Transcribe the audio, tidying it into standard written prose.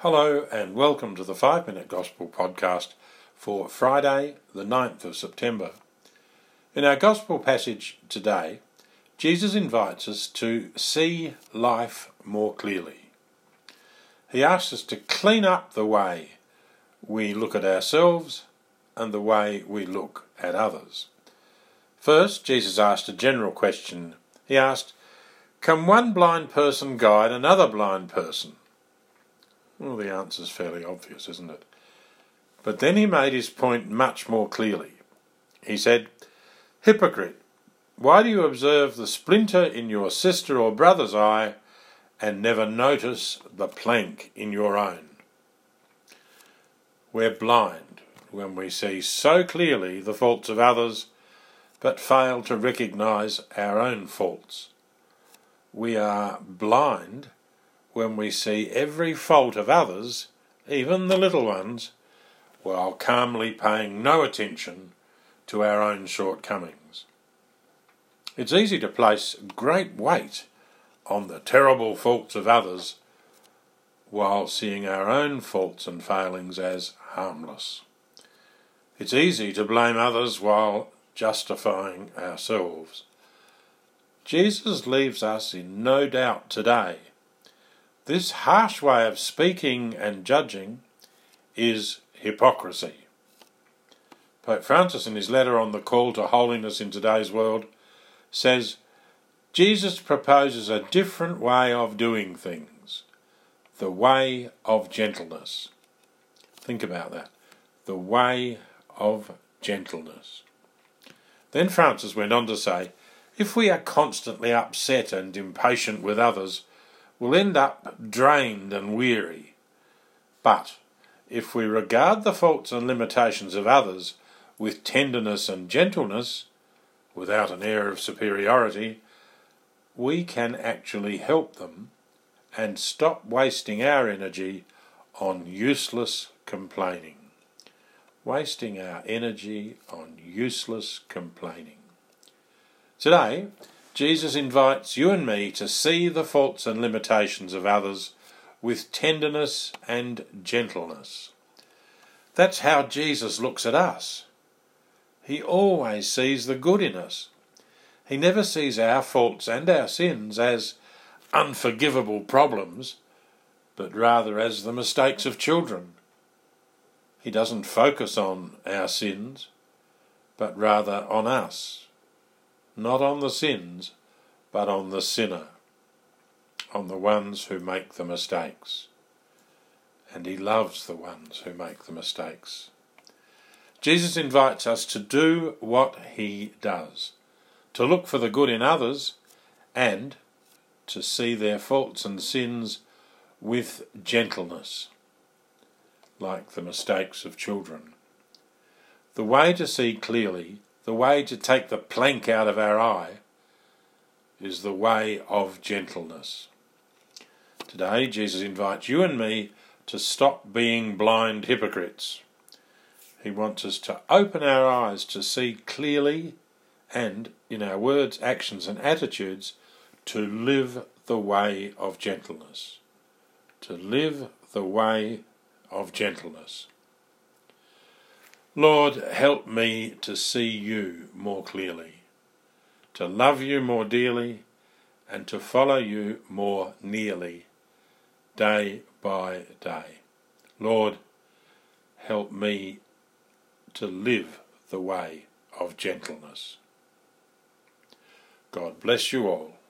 Hello and welcome to the 5 Minute Gospel podcast for Friday the 9th of September. In our Gospel passage today, Jesus invites us to see life more clearly. He asks us to clean up the way we look at ourselves and the way we look at others. First, Jesus asked a general question. He asked, "Can one blind person guide another blind person?" Well, the answer's fairly obvious, isn't it? But then he made his point much more clearly. He said, "Hypocrite, why do you observe the splinter in your sister or brother's eye and never notice the plank in your own?" We're blind when we see so clearly the faults of others, but fail to recognise our own faults. We are blind when we see every fault of others, even the little ones, while calmly paying no attention to our own shortcomings. It's easy to place great weight on the terrible faults of others while seeing our own faults and failings as harmless. It's easy to blame others while justifying ourselves. Jesus leaves us in no doubt today. This harsh way of speaking and judging is hypocrisy. Pope Francis, in his letter on the call to holiness in today's world, says, Jesus proposes a different way of doing things, the way of gentleness. Think about that, the way of gentleness. Then Francis went on to say, if we are constantly upset and impatient with others, we'll end up drained and weary. But if we regard the faults and limitations of others with tenderness and gentleness, without an air of superiority, we can actually help them and stop wasting our energy on useless complaining. Wasting our energy on useless complaining. Today, Jesus invites you and me to see the faults and limitations of others with tenderness and gentleness. That's how Jesus looks at us. He always sees the good in us. He never sees our faults and our sins as unforgivable problems, but rather as the mistakes of children. He doesn't focus on our sins, but rather on us. Not on the sins, but on the sinner, on the ones who make the mistakes. And he loves the ones who make the mistakes. Jesus invites us to do what he does, to look for the good in others and to see their faults and sins with gentleness, like the mistakes of children. The way to see clearly, the way to take the plank out of our eye, is the way of gentleness. Today, Jesus invites you and me to stop being blind hypocrites. He wants us to open our eyes to see clearly and, in our words, actions and attitudes, to live the way of gentleness. To live the way of gentleness. Lord, help me to see you more clearly, to love you more dearly, and to follow you more nearly, day by day. Lord, help me to live the way of gentleness. God bless you all.